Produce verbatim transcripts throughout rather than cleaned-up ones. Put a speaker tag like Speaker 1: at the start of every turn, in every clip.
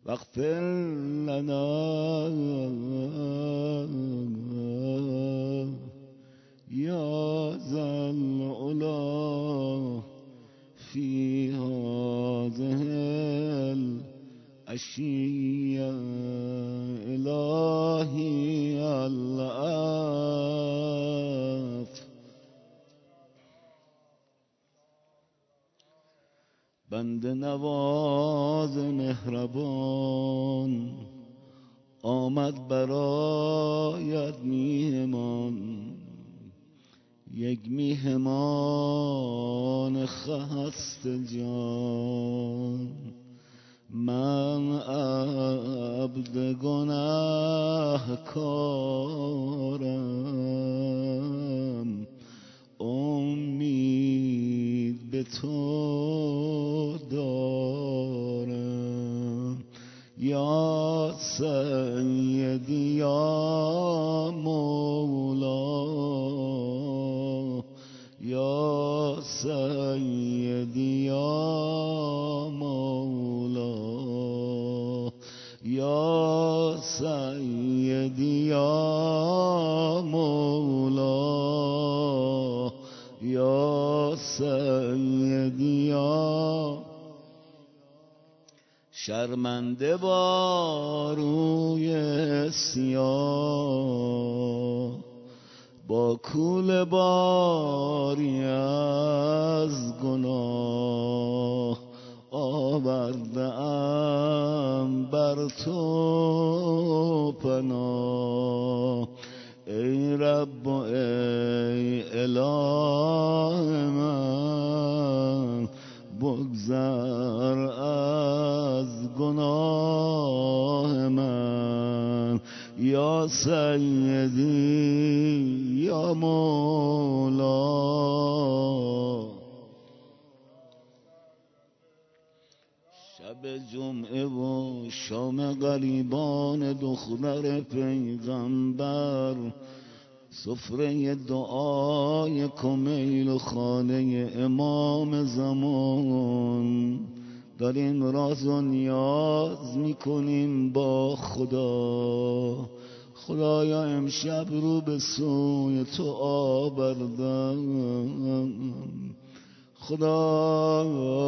Speaker 1: واغفر لنا یا ذا العلا فی هذه العشیة الهی العفو. بنده نواز مهربان آمد برایت میهمان، یک میهمان خسته جان. من عبد گناهکارم امید به تو دارم. یا سیدی یا مولا، یا سیدی یا مولا، یا سیدی یا مولا، یا سیدی یا. شرمنده با روی سیاه، با کول باری از گناه آورده ام بر تو پناه. ای رب و ای اله من، بگذر از گناه من. یا سیدی یا مولا. شب جمعه و شام غریبان دختر پیغمبر، سفره دعای کمیل و خانه امام زمان، داریم راز و نیاز میکنیم با خدا. خدایا امشب رو به سوی تو آوردم، خدا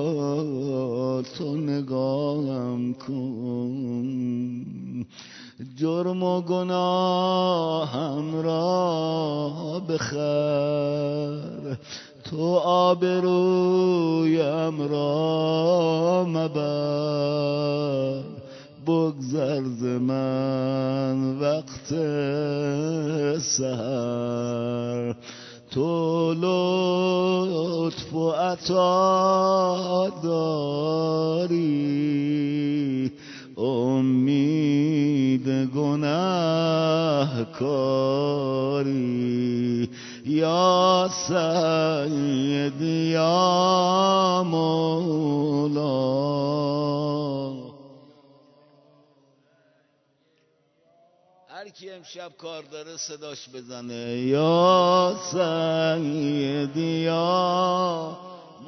Speaker 1: تو نگاهم کن. جرم و گناهم را بخر، تو آبرویم را مبر. بگذر ز من وقت سحر، تو لطف و عطا داری، امید گناهکاری. یا سیدی یا مولا. هر کی امشب کار داره صداش بزنه. یا سیدی یا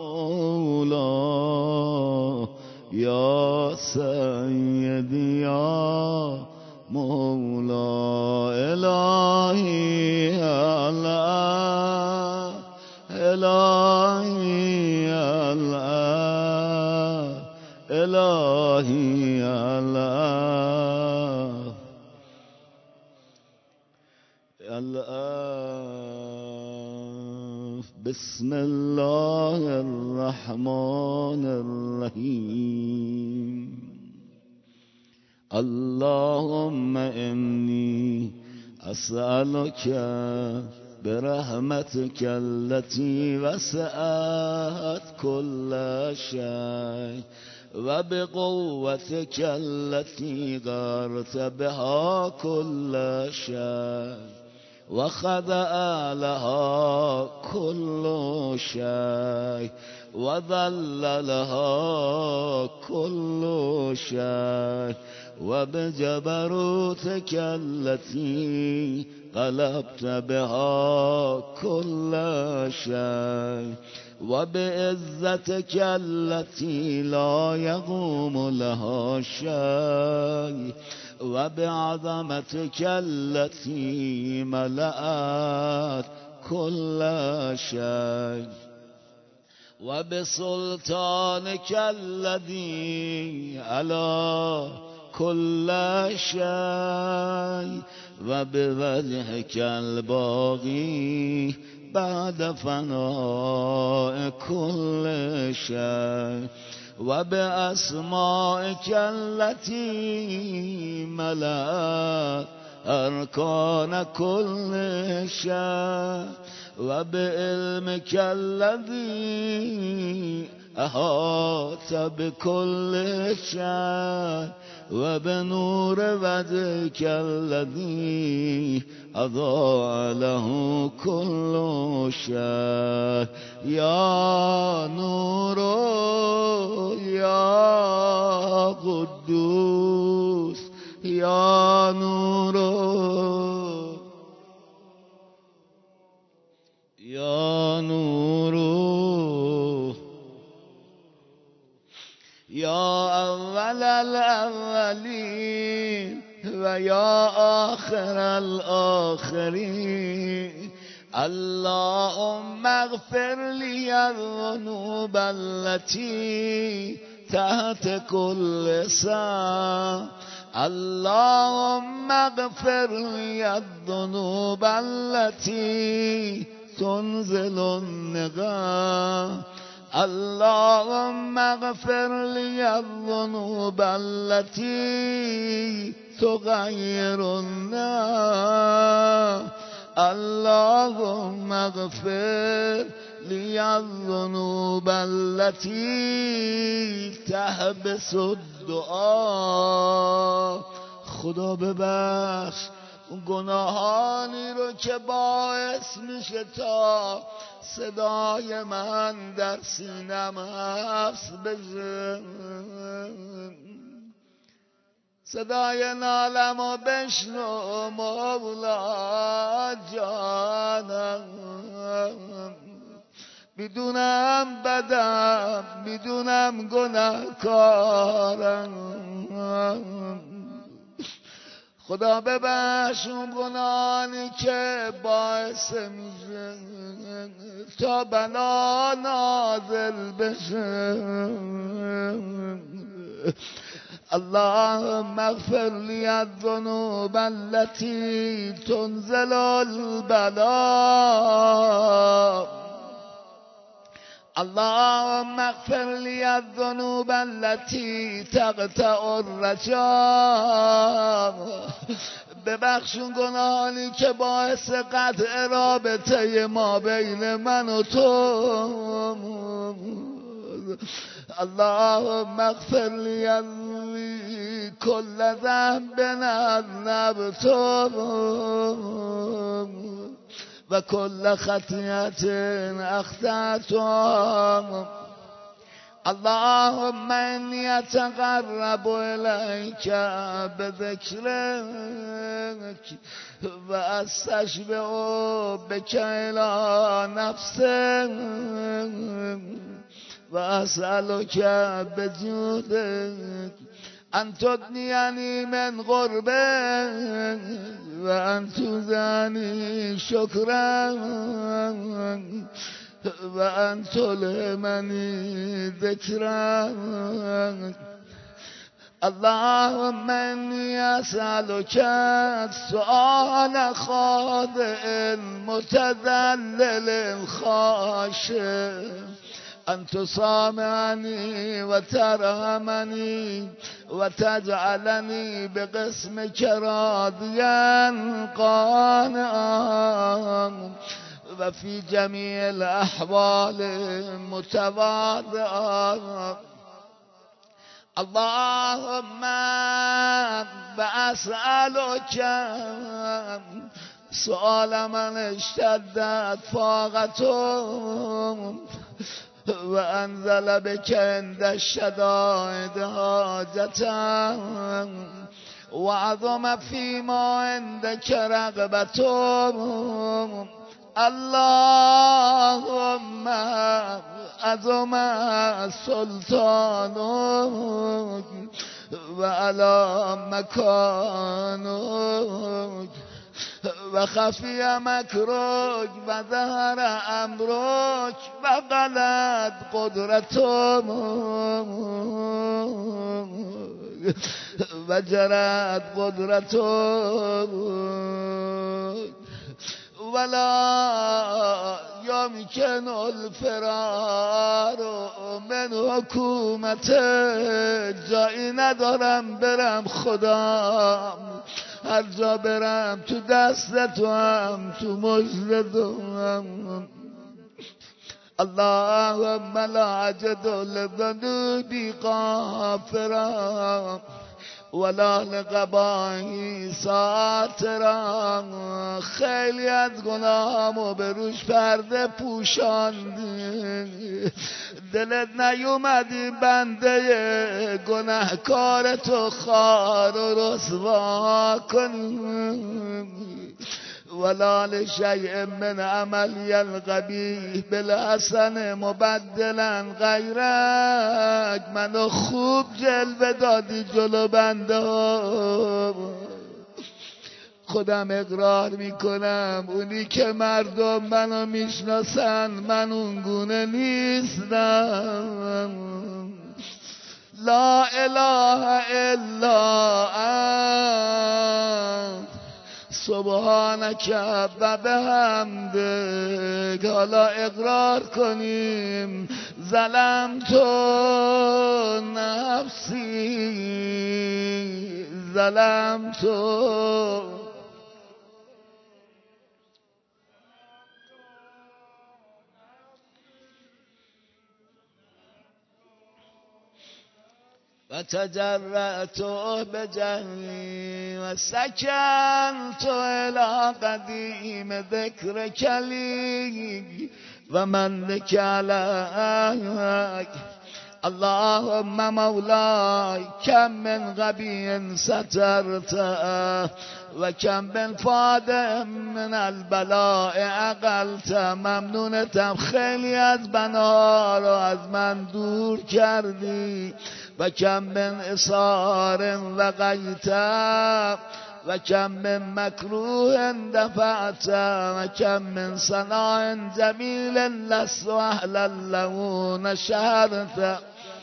Speaker 1: مولا، یا سیدی یا مولا. الهی الله، الهی الله، الهی الله، الله. بسم الله الرحمن الرحیم. اللهم انی اسألک برحمتك التي وسعت كل شيء وبقوتك التي غارت بها كل شيء وخضع لها كل شيء وذللها كل شيء وبجبروتك التي غلبت بها كل شيء وبعزتك التي لا يقوم لها شيء وبعظمتك التي ملأت كل شيء وبسلطانك الذي على كل شيء وبوجهك الباقي بعد فناء كل شيء وبأسمائك التي ملأت أركان كل شيء وبعلمك الذي أحاط بكل شيء وبنور وجهك الذي أضاء له كل شيء يا نور يا قدوس يا نور يا نور يا أول الأولين ويا آخر الآخرين اللهم اغفر لي الذنوب التي تحت كل سام اللهم اغفر لي الذنوب التي تنزل النقام اللهم اغفر لي الذنوب التي تغير النار اللهم اغفر لي الذنوب التي تحبس الدعاء خدا ببخش گناهانی رو که باعث میشه تا صدای من در سینم حبس بشه صدای نالم و بشنو مولا جانم میدونم بدم میدونم گناهکارم خدا ببخش اون گناهانی که باعث میشه تا بلا نازل بشه اللهم اغفر لي الذنوب التي تنزل البلاء اللهم اغفر لي الذنوب التي تقطع الرجاء ببخشون گناهانی که باعث قطع رابطه ما بین من و تو اللهم اغفر لي كل ذنب اذنبته و کل خطیت اخطأتها اللهم انی اتقرب الیک بذکرک و استشفع بک الی نفسک و اسألک بجودک ان تدنیانی من قربک و ان تزانی شکرک و ان تلهمنی ذکرک اللهم انی اسألک سؤال خاضع متذلل خاشع ان تسامحني وترحمني وتجعلني بقسمك راضيا قانعا وفي جميع الأحوال متواضعا اللهم بأسألك سؤال من اشتدت فاقته و انزل بک عند الشدائد حاجتا و عظم فیما عندک رغبتهم اللهم عظم سلطانک و علی مکانک و خفی مکرک و ظهر امرک و غلت قدرتک و جرت قدرتک ولا یمکن الفرار من حکومت جایی ندارم برم خدا هر جا برم تو دست تو هم تو مجد تو هم اللهم لا اجد لذنوبی غافرا ولا لقباهی ساترا خیلی از گناهامو به روش پرده پوشاندی دلت نیومدی بنده گناهکار تو خار و رسوا کنی ولا لشیء من عملی القبیح بالحسن مبدلا غیرک منو خوب جلوه دادی جلو بنده ها خودم اقرار میکنم اونی که مردم منو میشناسن من اونگونه نیستم لا اله الا انت سبحانک و بحمدک حالا اقرار کنیم ظلمت نفسی ظلمت و تجرأت بجهلی و سکنت الى قدیم ذکر کلی و ملک علیک اللهم مولاي كم من غبي سترت وكم من فاد من البلاء اقلت ممنونتم خیلی از بنا رو از من دور کردی و کم من اصار وقیت و کم من مکروه دفعت و کم من صناع جمیل لست اهلا له نشرت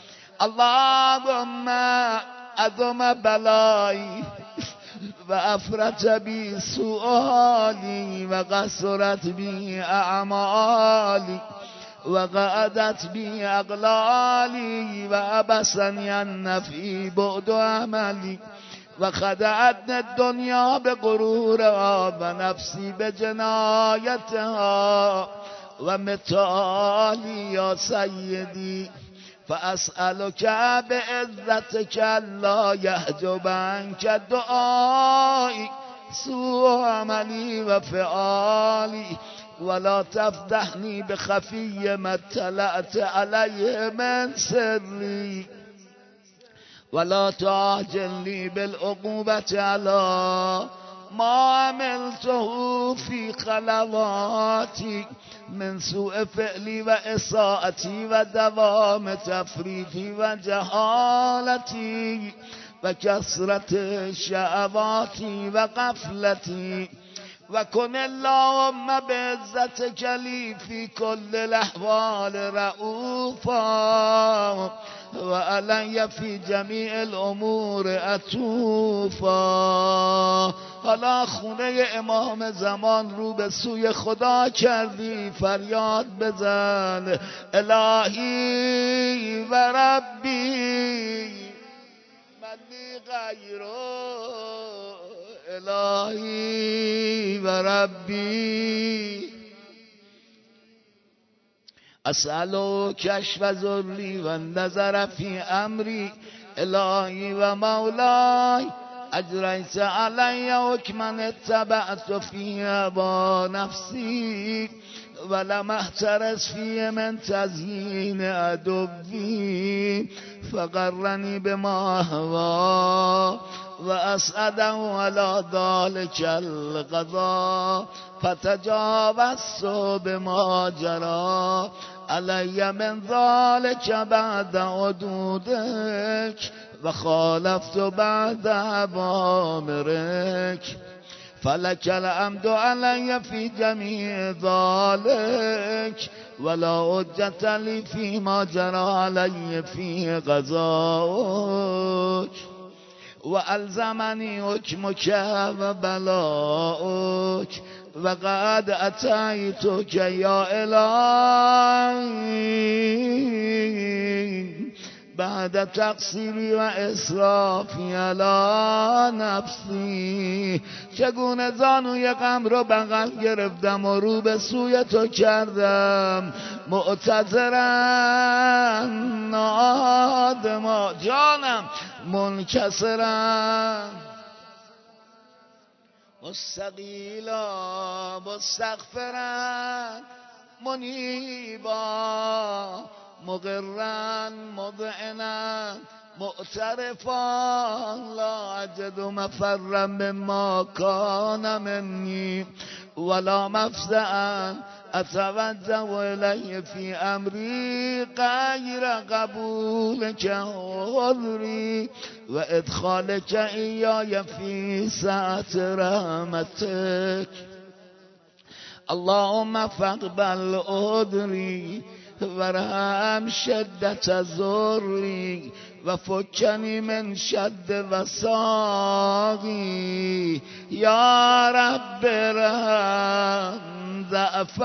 Speaker 1: اللهم عظم بلایی و افرت بی سوء حالی و قصرت بی اعمالی و قعدت بی اقلالی و ابسنی النفی بعد عملی و خدعتنی الدنیا بغرورها و نفسی بجنایتها و متالی یا سیدی فاسألک بعزتک لا یحجب عنک دعایی سوء عملی و فعالی ولا تفضحنی بخفی ما اطلعت علیه من سری ولا تعجلنی بالعقوبة على ما عملته في خلواتي من سوء فعلی و اساءتی و دوام تفریطی و جهالتی و کثرت شهواتی و غفلتی و کن اللهم بعزتک لی فی کل الاحوال رؤوفا و علی فی جمیع الامور عطوفا. حالا خونه امام زمان رو به سوی خدا کردی، فریاد بزن الهی و ربی منی غیرو، الهی و ربی اسألو کشف ذری و نظر فی امری، الهی و مولای اجریت علی حکما اتبعت فی هوا نفسی ولم احترس فی من تزیین عدوی فقرنی بما هوا و اسعده علی ذلک القضا فتجاوزت بما جرى علی من ذلک بعد حدودک و خالفت بعد اوامرک فلک الحمد علی فی جمیع ذلک ولا حجة لی فی ما جرى علی فی قضاءک و الزمنی حکمک و بلاؤک و قد اتیتک یا الهی بعد تقصیری و اسرافی علی نفسی. چگونه زانوی غم رو بغل گرفتم و رو به سوی تو کردم معتذرم نادما جانم منکسرم مستقیلا مستغفرا منیبا مقرا مذعنا معترفا لا اجد مفرا مما کان منی ولا مفزعا اتوجه الیه فی امری غیر قبولک عذری و ادخالک ایای فی سعة رحمتک. اللهم فاقبل عذری ورحم شدت ضری و فکنی من شد وساقی یا رب رحم ضعف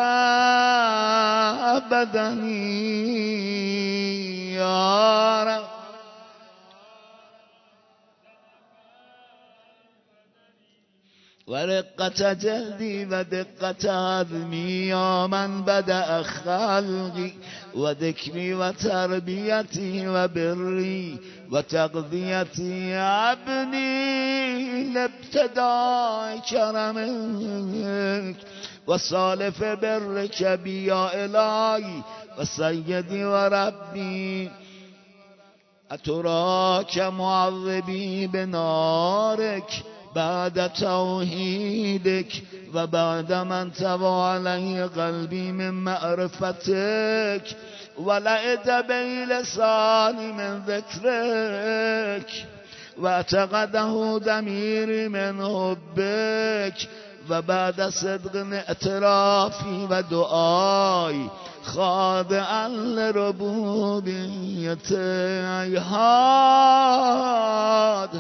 Speaker 1: بدنی یا رب و رقت جلدی و دقت عظمی یا من بدأ خلقی و ذکری و تربیتی و بری و تقضیتی عبدی لابتداء کرمک و سالف برک بی یا الهی و سیدی و ربی اتراک معذبی بنارک بعد توحیدک و بعد من توا علی قلبی من معرفتک و لعد بی لسانی من ذکرک و اعتقده ضمیری من حبک و بعد صدق اعترافی و دعای خاضعا لربوبیت هیهات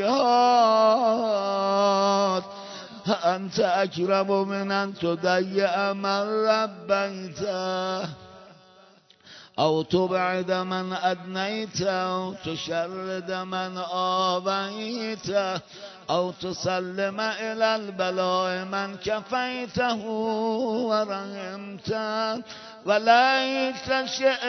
Speaker 1: هیهات انت اکرم من ان تضیع من ربیته او تبعد من ادنیت او تشرد من آبیت او تسلم الى البلاء من کفیته و رحمته ولیت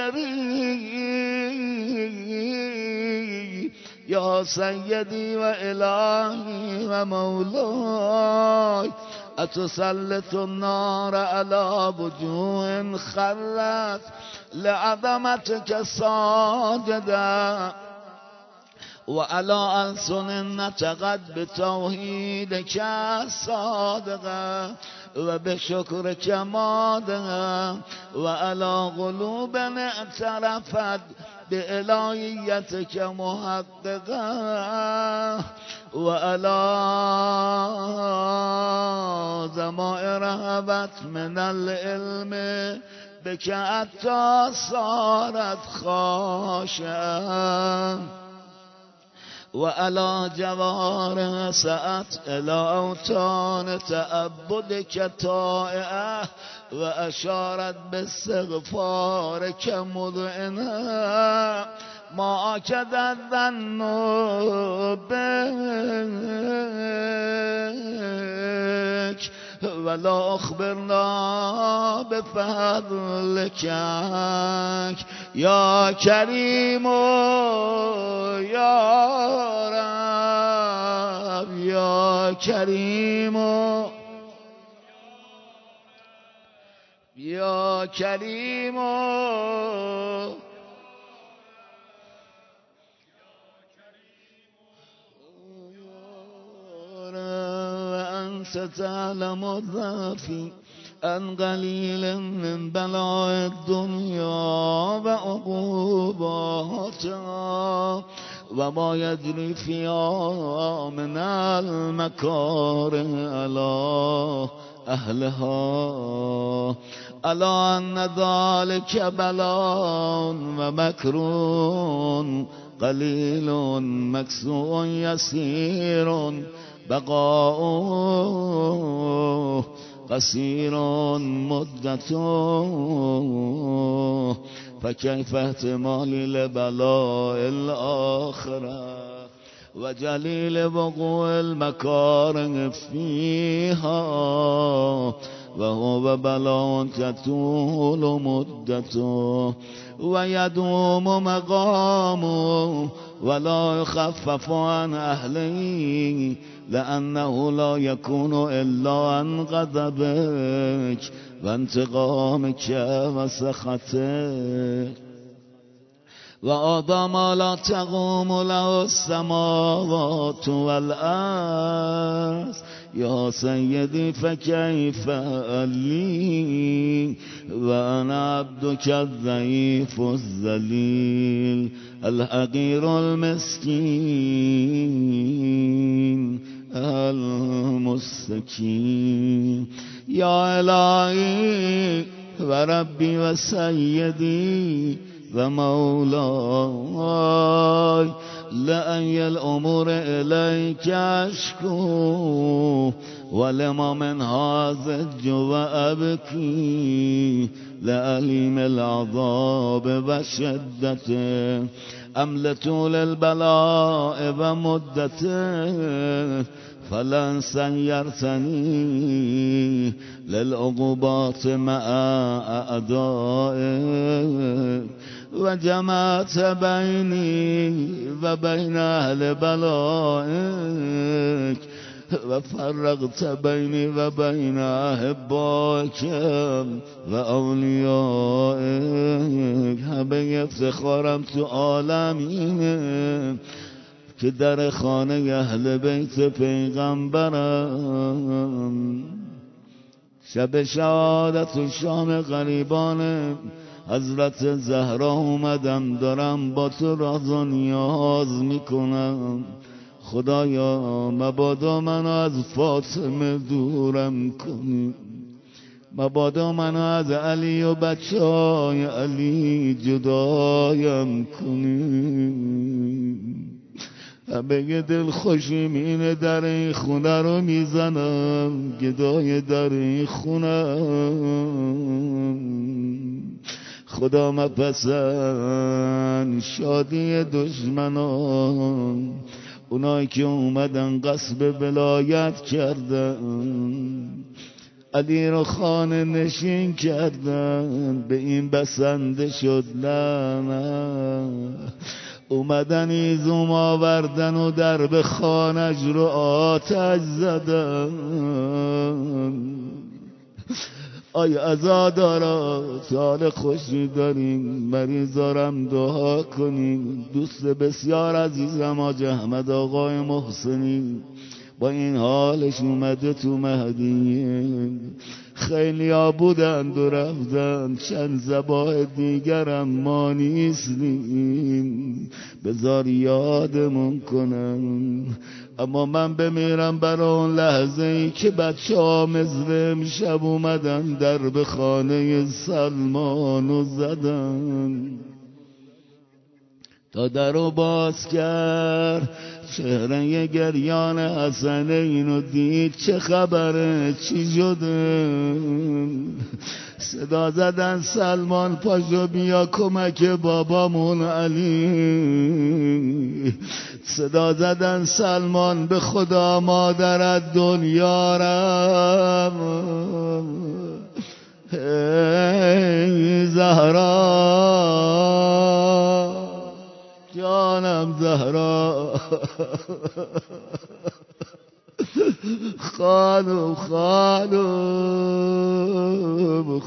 Speaker 1: شعری یا سیدی و الهی و مولای اتسلط النار على وجوه خرت لعظمتك ساجدا وعلى ألسن نطقت بتوحيدك صادقا وبشكرك مادها وعلى قلوب اعترفت بإلهيتك محققا وعلى ضمائر هبت من العلم بك حتى صارت خاشعا وعلى جوار سأت إلى أوتان تأبدك طائعة وأشارت باستغفارك مذعنة ما أكد الظن بك ولا أخبرنا بفضلك يا كريم يا رب يا كريم يا یا کریم وأنت تعلم ضعفي عن قليل من بلاء الدنيا وعقوباتها وما يجري فيها من المكاره على أهلها ألا أن ذلك بلاء ومكر قليل مكسو يسير بقاؤه قصير مدته فكيف احتمال لبلاء الآخرة وجليل وقوع المكاره فيها وهو بلاء تطول مدته ويدوم مقامه ولا يخفف عن أهله لأنه لا يكون إلا عن غضبك وانتقامك وسخطك وآدم لا تقوم له السماوات والأرض يا سيدي فكيف لي وأنا عبدك الضعيف الذليل الحقير المسكين المستكين يا إلهي وربي وسيدي ومولاي لأي الأمور إليك أشكو ولما من هذا الجوع أبكي لأليم العذاب وشدته أملت للبلاء ومدته فلن سيرتني للعقوبات مع أعدائك وجمعت بيني وبين أهل بلائك وفرقت بيني وبين أحبائك وأوليائك همه افتخارم تو عالمینه که در خانه اهل بیت پیغمبرم شب شهادت و شام غریبان حضرت زهرا اومدم دارم با تو راز و نیاز میکنم خدایا مبادا منو از فاطمه دورم کنی مبادا منو از علی و بچه های علی جدایم کنی همه دل خوشیمین در این خونه رو میزنم گدای در این خونه خدا مپسند شادی دشمنان اونایی که اومدن غصب ولایت کردن علی رو خانه نشین کردن به این بسنده شد نه اومدن ایزوم آوردن و درب خانج رو آتش زدن آی عزادارا سال خوشی داریم مریضارم دعا کنیم دوست بسیار عزیزم آج احمد آقای محسنی با این حالش اومده تو مهدیه خیلی ها بودند و رفتن چند زباه دیگرم ما نیستیم بذار یادمون کنم اما من بمیرم برای اون لحظه ای که بچه ها مثل امشب اومدن در به خانه سلمانو زدن تا در رو باز کرد چهره گریان حسنینو دید چه خبره چی شده صدا زدن سلمان پاشو بیا کمک بابامون علی صدا زدن سلمان به خدا مادرت دنیا رم ای زهرا جانم زهرا خانم خانم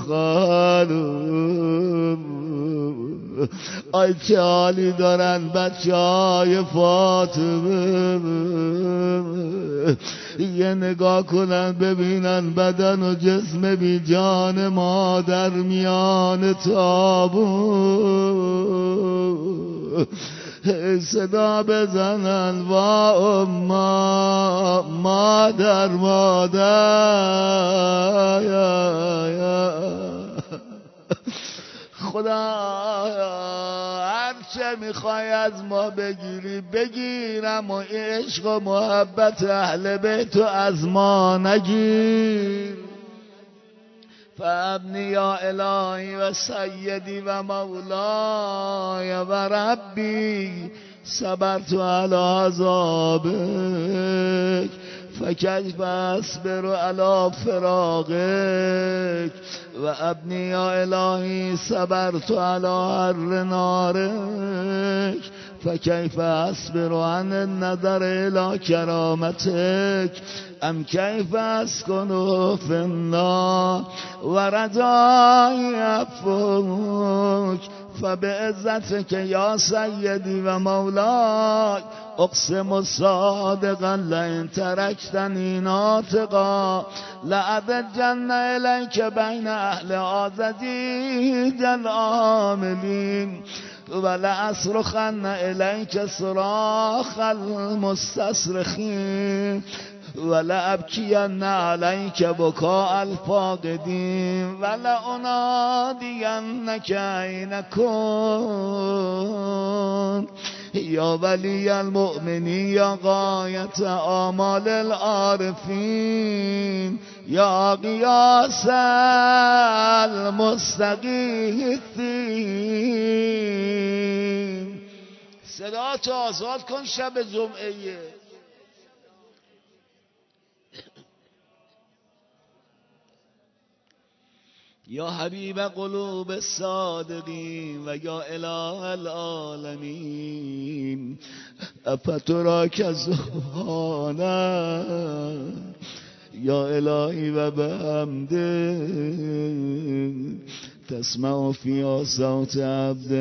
Speaker 1: خانم آی چه حالی دارن بچه های فاطمه، یه نگاه کنن ببینن بدن و جسم بی جان ما در میان تابون، صدا بزنن وا اما مادر مادر خدا هر چه میخوای از ما بگیری بگیرم و عشق و محبت اهل بیت از ما نگیر. فابنی یا الهی و سیدی و مولای و ربی صبرت علی عذابک فکیف اصبر علی فراقک و ابنی یا الهی صبرت علی حر نارک فکیف اصبر عن النظر الی کرامتک ام کیف اسکن فی النار و رجای عفوک فبعزتک یا سیدی و مولاي اقسم صادقا لئن ترکتنی ناطقا لأضجن الیک بین اهل عزدی العاملین ولأصرخن الیک صراخ المستصرخین ولأبکین علیک بکاء الفاقدین ولأنادینک این کن یا ولی المؤمنین یا غایت آمال العارفین یا قیاس المستغیثین. صدا تو آزاد کن شب جمعه. یا حبیب قلوب الصادقین و یا اله العالمین افتراک سبحانه یا الهی و بحمده تسمع فی صوت عبد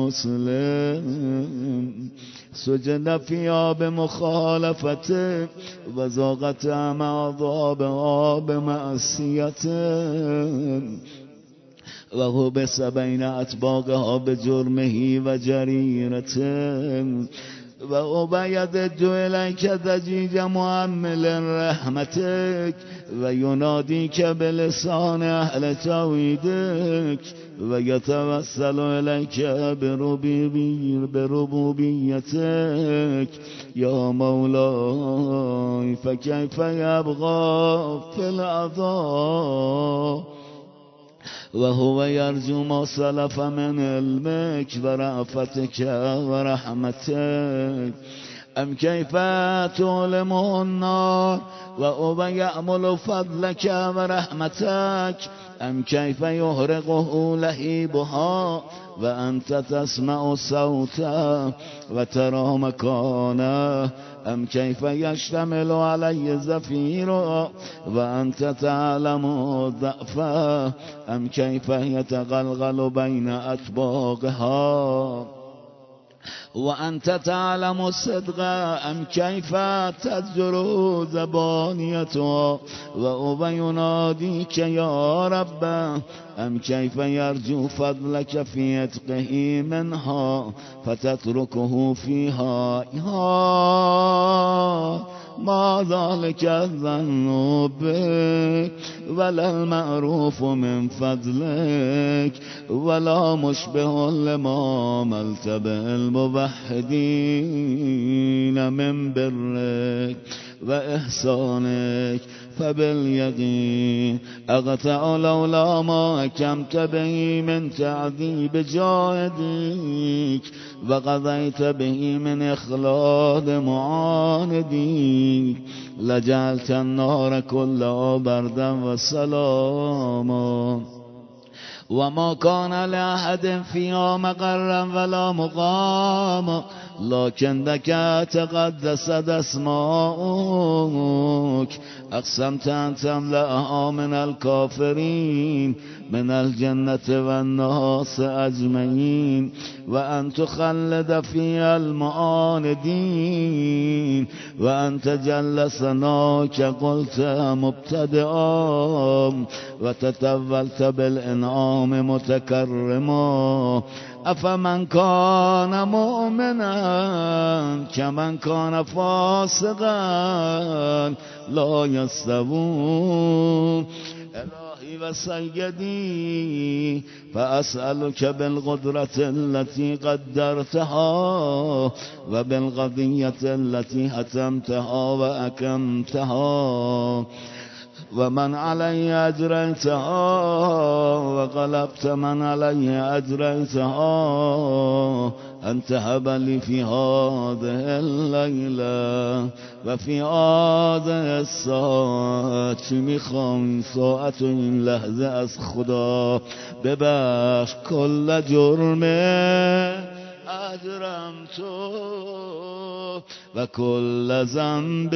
Speaker 1: مسلم سجن فیها بمخالفته و ذاقت مع عذابها بمعصیته و هو بس بین اطباقها بجرمه و جریرته و او بید جو الیک ضجیج معمل رحمتک و ینادی که بلسان اهل توحیدک و یتوسل الیک بربوبیتک یا مولای فکیف یبقی فی العذاب و هو یرجو ما سلف من علمک و رأفتک و رحمتک ام کیف تعلمه النار و او یعمل فضلک و رحمتک ام کیف یحرقه لهیبها و انت تسمع صوته و ترى مکانه ام کیف یشتمل علی زفیر و انت تعلم ضعفه ام کیف یتغلغل بین اطباقها و انت تعلم الصدق ام کیف تزجر زبانیتها و او ینادیک یا رب ام کیف یرجو فضلک فی عتقه منها فتترکه فیها ما ذلك الظن بك ولا المعروف من فضلك ولا مشبه لما ملت بالموحدين من برك وإحسانك فباليقين أقطع لولا ما أكمت به من تعذيب جاهديك وقضيت به من إخلاد معانديك لجعلت النار كلها بردا وسلاما وما كان لأحد فيها مقرا ولا مقاما لكنك تقدست اسماؤك اقسمت ان تملأها من الكافرين من الجنة والناس اجمعين وان تخلد فيها المعاندين وان تجل سناك قلت مبتدئا وتتولت بالانعام متكرما افمن كان مؤمنا كمن كان فاسقا لا يستوون الهی و سیدی فاسألك بالقدرة التي قدرتها وبالقضية التي حتمتها وأكمتها ومن علي أجريتها وغلبت من علي أجريتها أن تهب لي في هذه الليلة وفي هذه الساعة چی میخوام ساعت و این لحظه از خدا ببخش کل جرم اجرم تو و کل ذنب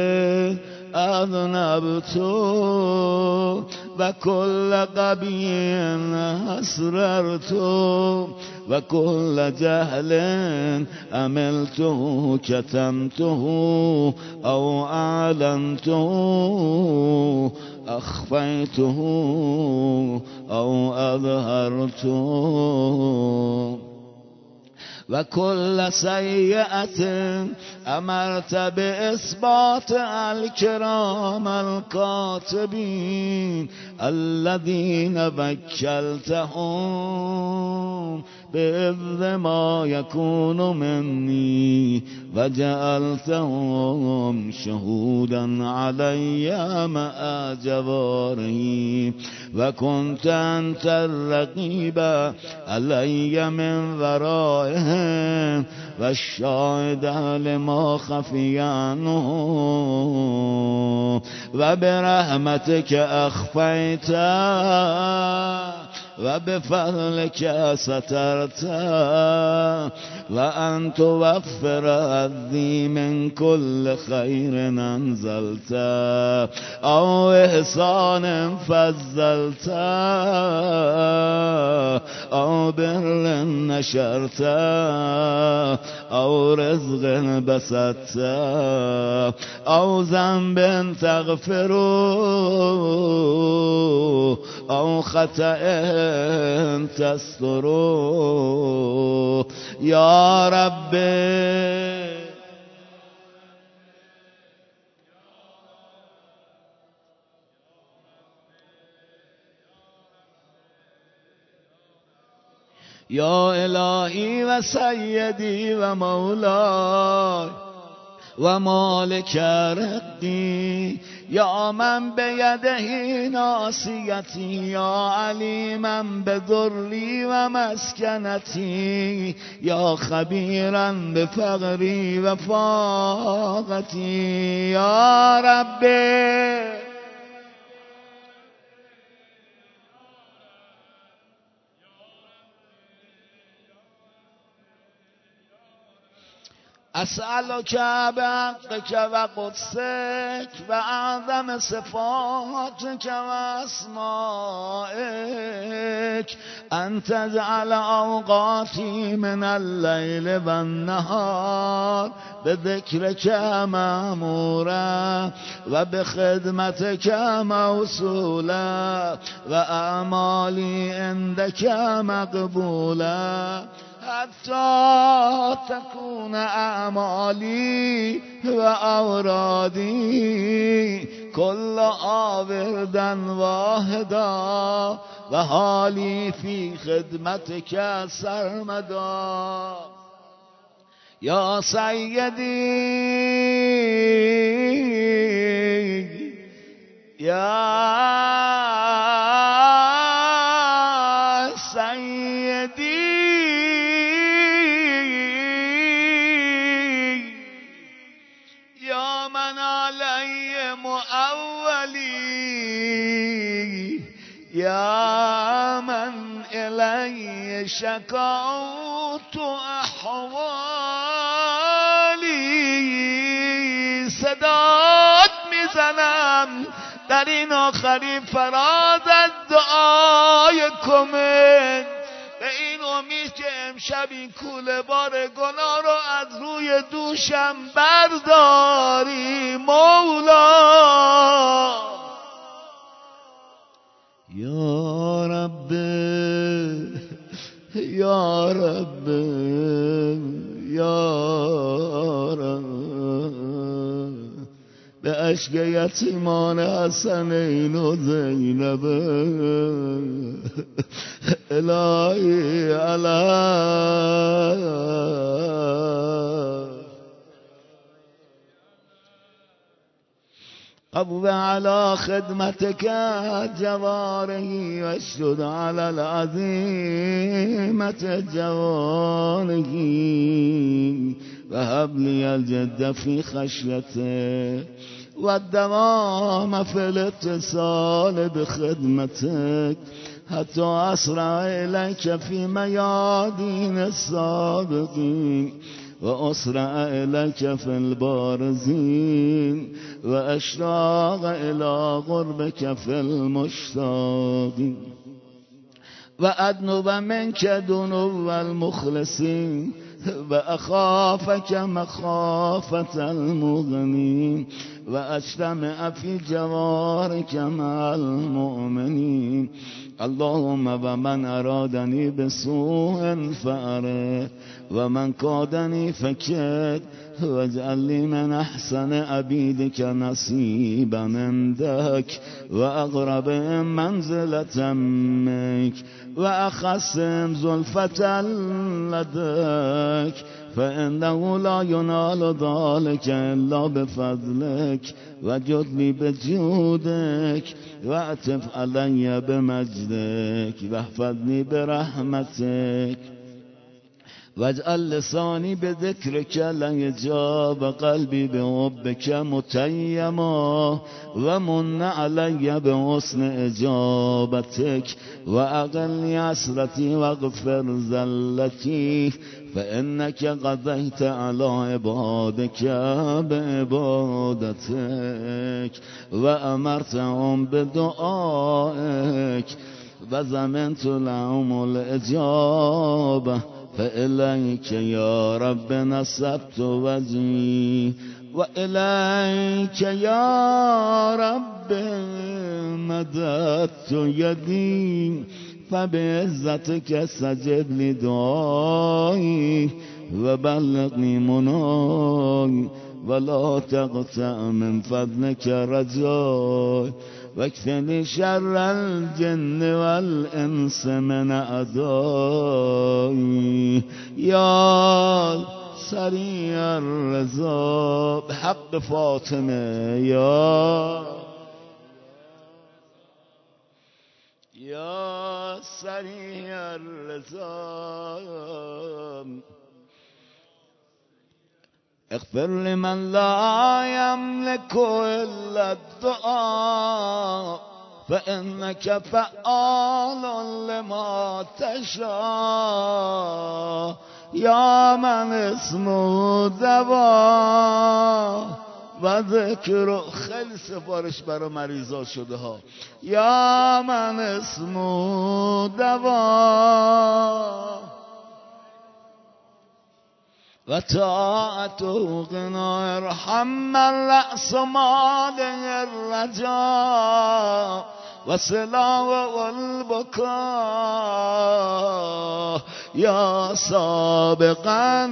Speaker 1: اذنبت و کل قبیح اسررت و کل جهل عملته كتمته او اعلنته اخفیته او اظهرته و کل سیئة امرت باثبات الكرام الكاتبین الذين وكلتهم بإذ ما يكون مني وجعلتهم شهودا علي مع جوارهم وكنت أنت الرقيب علي من ورائهم والشاهد لما خفي عنهم وبرحمتك أخفيت وبفضلك سترت وأن توفر هذي من كل خير أنزلت أو إحسان فضلت أو بر نشرت أو رزق بسطت أو ذنب تغفر أو خطأ تستر يا رب يا إلهي وسيدي ومولاي ومالك رقي يا من بيده ناصيتي يا عليما بضري ومسكنتي يا خبيرا بفقري وفاقتي يا ربي أسألك بحقك وقدسك وأعظم صفاتك وأسمائك أن تجعل أوقاتي من الليل والنهار بذكرك مأمورا وبخدمتك موصولا وأعمالي عندك مقبولا حتى تكون أعمالي وأورادي كل آوردا واحدا وحالي في خدمتك سرمدا يا سيدي يا يا من إلي شكوت أحوالي داد میزنم در این آخرین فراز از دعای کمنت، به این امید که امشب این کوله بار گناه رو از روی دوشم برداری مولا. یا رب یا رب یا رب، به اشک یتیمان حسنین و زینب الهی علی قبو على خدمتك جواره واشدد على العظيمة جوانه وهب لي الجد في خشيتك والدوام في الاتصال بخدمتك حتى أسرع إليك في ميادين السابقين وأسرع إليك في البارزين وأشتاق إلى قربك في المشتاقين وأدنب منك دنو المخلصين وأخافك مخافة المغنين وأجتمع في جوارك مع المؤمنين. اللهم ومن أرادني بسوء فأره ومن كادني فكد واجعل لي من أحسن عبيدك نصيبا عندك وأقرب منزلة منك وأخصم زلفة لديك فإنه لا ينال ذلك إلا بفضلك وجد لي بجودك واعطف علي بمجدك واحفظني برحمتك واجعل لساني بذكرك لن يجاب قلبي بحبك متيما ومن علي بحسن إجابتك وأقل عسرتي واغفر زلتي فإنك قضيت على عبادك بعبادتك وأمرتهم بدعائك وزمنت لهم الإجابة فإليك يا رب نصبت وجهي وإليك يا رب مددت يدي فبعزتك استجب لدعائي وبلغني مناي ولا تقطع من فضلك رجائي واكفني شر الجن والإنس من أعدائي يا سريع الرضا بحق فاطمة يا يا سريع الرضا اغفر لمن لا يملك إلا الدعاء فإنك فعال لما تشاء يا من اسمه دوا و ذکر خیلی سفارش برای مریضا شده ها یا من اسمه دوا و طاعته غنا ارحم من رأس ماله الرجاء و سلاو البكاء یا سابق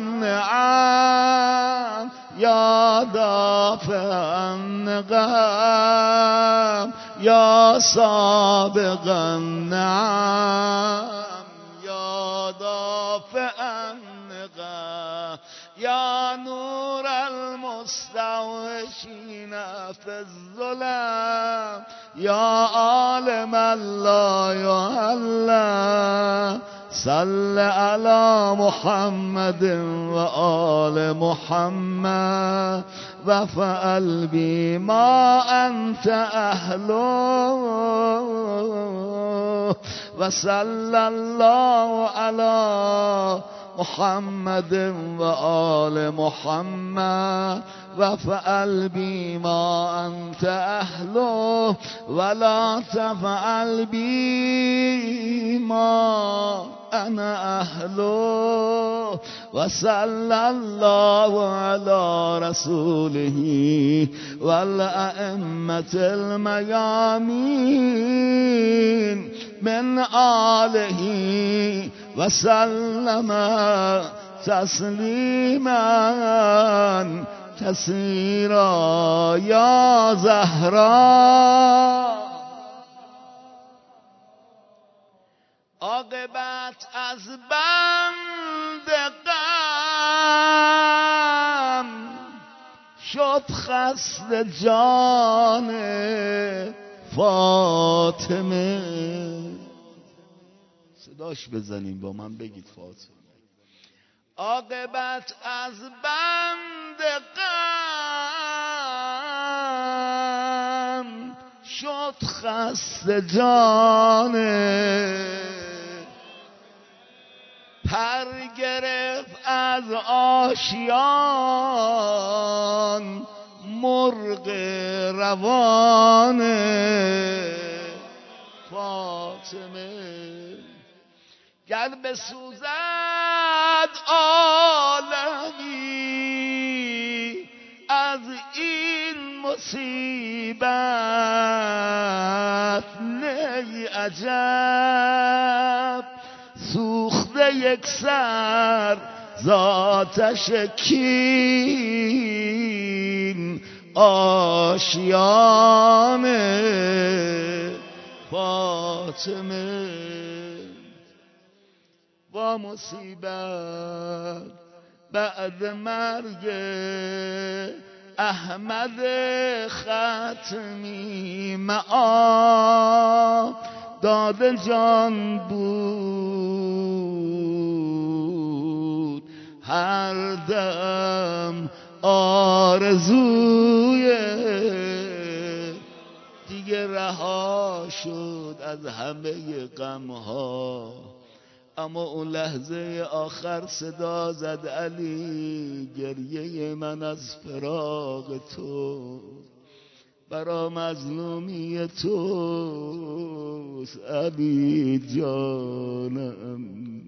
Speaker 1: النعم یا دافع النقم یا سابق النعم یا دافع النقم یا نور المستوحشین فی الظلم یا عالم لا یعلم صل على محمد وآل محمد وفعل بما أنت أهله وصلى الله على محمد و آل محمد وفعل بی ما انت اهله ولا تفعل بی ما انا اهله وصلى الله على رسوله والأئمة الميامين من آله وسلم تسليما كثيرا يا زهرا. عاقبت از بند غم شد خسته جان فاطمه. صداش بزنیم با من بگید فاطمه. عاقبت از بند غم شد خسته جان پر گرفت از آشیان مرغ روان فاطمه. گر بسوزد عالمی از این مصیبت نی عجب سوخته یک سر ذاتش کین آشیان فاطمه. با مصیبت بعد مرگ احمد ختمی معاد داده جان بود هر دم آرزوی دیگه رها شد از همه غمها. اما اون لحظه آخر صدا زد علی گریه من از فراق تو برا مظلومی توست علی جانم.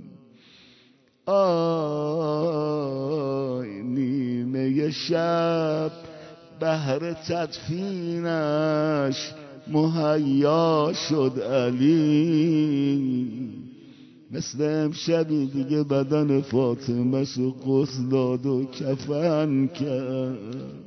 Speaker 1: آی نیمه شب بهر تدفینش مهیا شد علی مثل امشبی دیگه بدن فاطمه شو غسل داد و کفن کرد.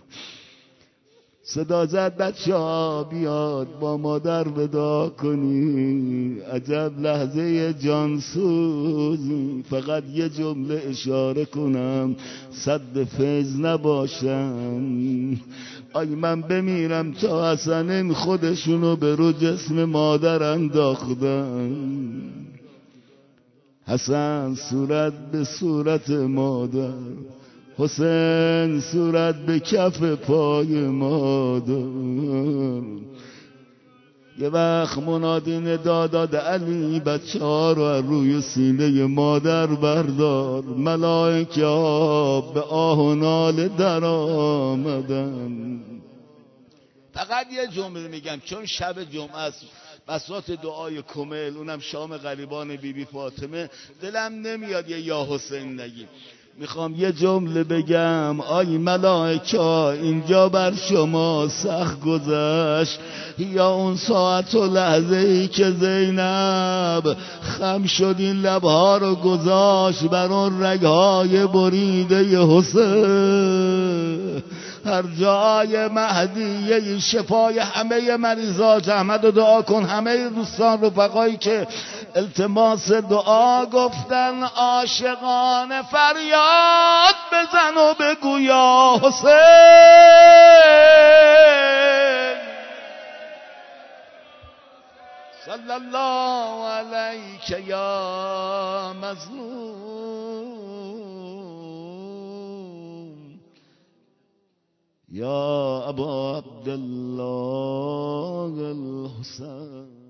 Speaker 1: صدا زد بچه ها بیاد با مادر ودا کنی. عجب لحظه جانسوزی. فقط یه جمله اشاره کنم صد فیض نباشم. آی من بمیرم تا حسنین خودشونو به رو جسم مادر انداختن. حسن صورت به صورت مادر حسین صورت به کف پای مادر. یه وقت منادی ندا داد علی بچه ها رو از روی سینه مادر بردار. ملائکه ها به آه و ناله در آمدن. فقط یه جمله میگم چون شب جمعه است بساط دعای کمیل اونم شام غریبان بی بی فاطمه دلم نمیاد یه یا حسین نگیم. میخوام یه جمله بگم آی ملائکه اینجا بر شما سخت گذشت یا اون ساعت و لحظه ای که زینب خم شد این لبها رو گذاشت بر اون رگهای بریده حسین. هر جای مهدیه شفای همه مریضات احمد رو دعا کن. همه دوستان رفقایی که التماس دعا گفتن عاشقان فریاد بزن و بگو یا حسین صلی الله علیک یا مظلوم یا ابا عبدالله الحسین.